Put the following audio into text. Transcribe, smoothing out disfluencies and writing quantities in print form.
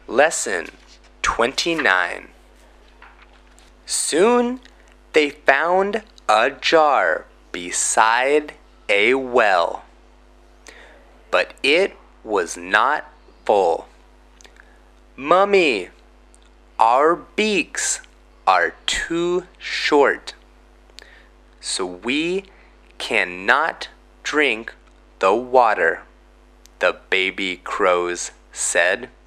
Lesson 29. Soon they found a jar beside a well, but it was not full. "Mummy, our beaks are too short, so we cannot drink the water," the baby crows said.